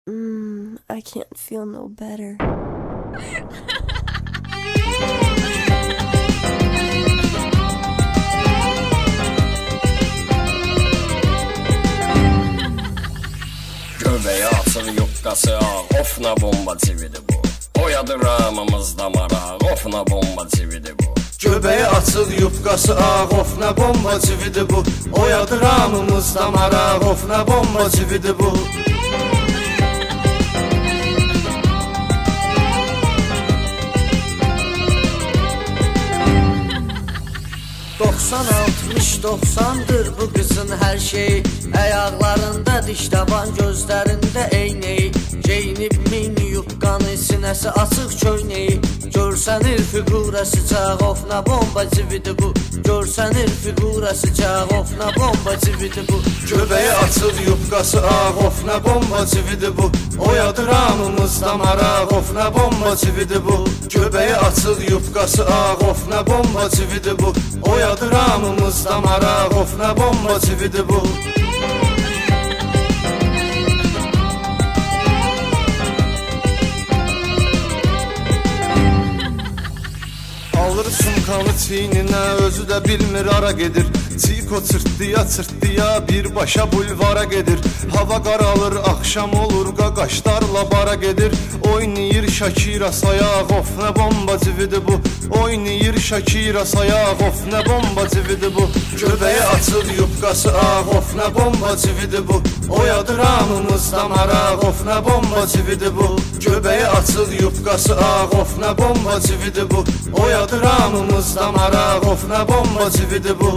I can't feel no better. Göbeği açır yukkası ağ, of ne bomba çividir bu. Oyadı ramımızda maraq, of ne bomba çividir bu. Göbeği açır yukkası ağ, of ne bomba çividir bu. Oyadı ramımızda maraq, of ne bomba çividir bu. 90-60-90'dır bu kızın her şeyi. Ayaqlarında diş taban, gözlərində eynəyi. Geyinib mini yuqqanı, sinəsi açıq köynəyi. Görsənir figurası caq, of nə bomba cividir bu. Görsənir figurası caq, of nə bomba cividir bu. Göbəyi açıq yuqqası ağ, of nə bomba cividir bu. Oyadır hamımızda maraq, of nə bomba cividir bu. Göbəyi açıq yuqqası ağ, of nə bomba cividir bu. Oyadır hamımızda maraq, of nə bomba cividir bu. Alır sumkanı çiyninə, özü də bilmir ara gedir. Çiko çırtdıya birbaşa bulvara gedir. Hava qaralır, axşam olur, qaqaşlarla bara gedir. Oynayır Şakira sayaq, of nə bomba cividir bu. Oynayır Şakira sayaq, of nə bomba cividir bu. Göbəyi açır yuqqası ağ, of nə bomba cividir bu. Oyadır hamımızda maraq, of nə bomba cividir bu. Göbəyi açır yuqqası ağ, of nə bomba cividir bu. Oyadır hamımızda maraq, of nə bomba cividir bu.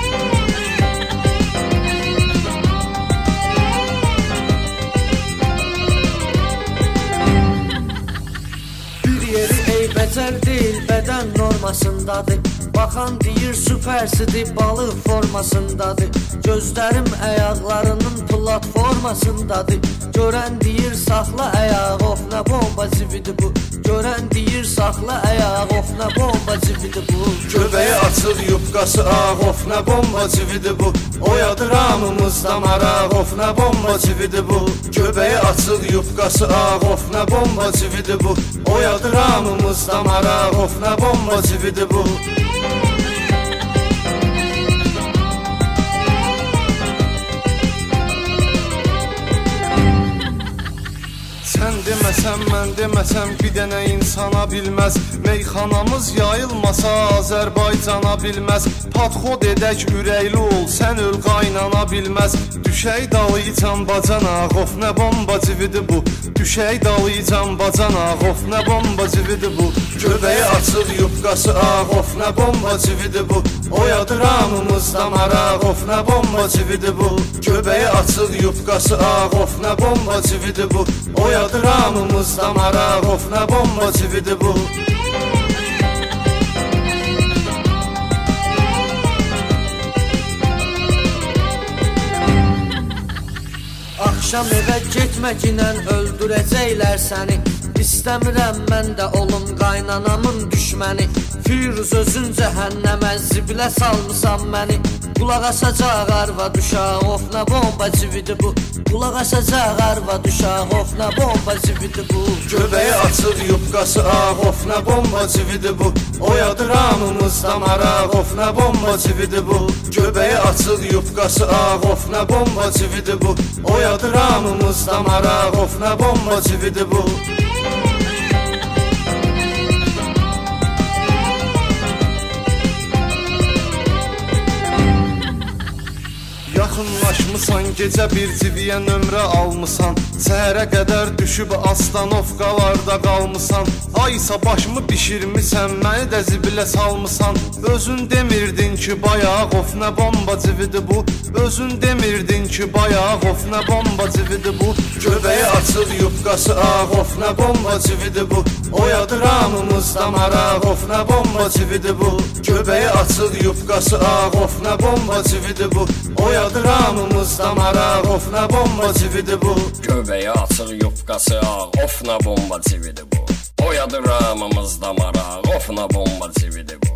Bəcər deyil, bədən normasındadır. Baxan deyir süpərsidir, balıq formasındadır. Gözlərim əyaqlarının platformasındadır. Görən deyir saxla əyaq, of nə bomba cividir bu. Görən deyir saxla əyaq, of nə bomba cividir bu. Göbəyi açır yuqqası ağ, of nə bomba cividir bu. Oyadır hamımızda maraq, of nə bomba cividir bu. Göbəyi açır yuqqası ağ, of nə bomba cividir bu. Oyadır hamımızda maraq, of nə bomba cividir bu. Sən deməsən, mən deməsəm bir dənə insana bilməz. Meyxanamız yayılmasa Azərbaycana bilməz. Padxod edək ürəkli ol, sən öl qaynana bilməz. Düşək dalıcan bacanaq, of nə bomba cividir bu. Düşək dalıcan bacanaq, of nə bomba cividir bu. Göbəyi açır yuqqası ağ, of nə bomba cividir bu. Oyadır hamımızda maraq, of nə bomba cividir bu. Göbəyi açır yuqqası ağ, of nə bomba cividir bu. Oyadır hamımızda maraq, of nə bomba cividir bu. Axşam evə getməklə öldürəcəklər səni. İstəmirəm mən də olum qaynanamın düşməni. Firuz özün cəhənnəmə zibilə salmısan məni. Qulaq asacaq arvad uşaq, of nə bomba cividir bu. Qulaq asacaq arvad uşaq, of nə bomba cividir bu. Göbəyi açır yuqqası ağ, of nə bomba cividir bu. Oyadır hamımızda maraq, of nə bomba cividir bu. Göbəyi açır yuqqası ağ, of nə bomba cividir bu. Oyadır hamımızda maraq, of nə bomba cividir bu. Yaxınlaşmısan, gecə bir civiyə nömrə almısan. Səhərə qədər düşüb astanovkalarda qalmısan. Aysa başımı bişirmisən, məni də zibilə salmısan. Özün demirdin ki bayaq, of nə bomba cividir bu. Özün demirdin ki bayaq, of nə bomba cividir bu. Göbəyi açır yuqqası ağ, of nə bomba cividir bu. Oyadır hamımızda maraq, of nə bomba cividir bu. Göbəyi açır yuqqası ağ, of nə bomba cividir bu. Oyadır hamımızda maraq, of nə bomba cividir bu. Göbəyi açır yuqqası ağ, of nə bomba cividir bu. Oyadır hamımızda maraq, of nə bomba cividir bu.